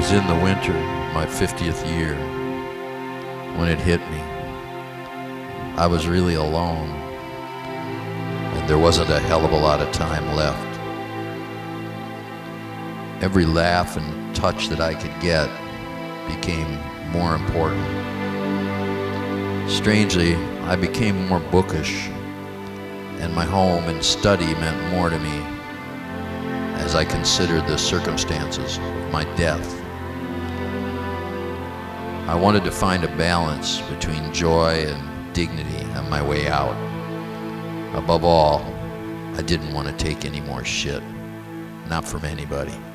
was in the winter, my 50th year, when it hit me. I was really alone, and there wasn't a hell of a lot of time left. Every laugh and touch that I could get became more important. Strangely, I became more bookish, and my home and study meant more to me as I considered the circumstances of my death. I wanted to find a balance between joy and dignity on my way out. Above all, I didn't want to take any more shit, not from anybody.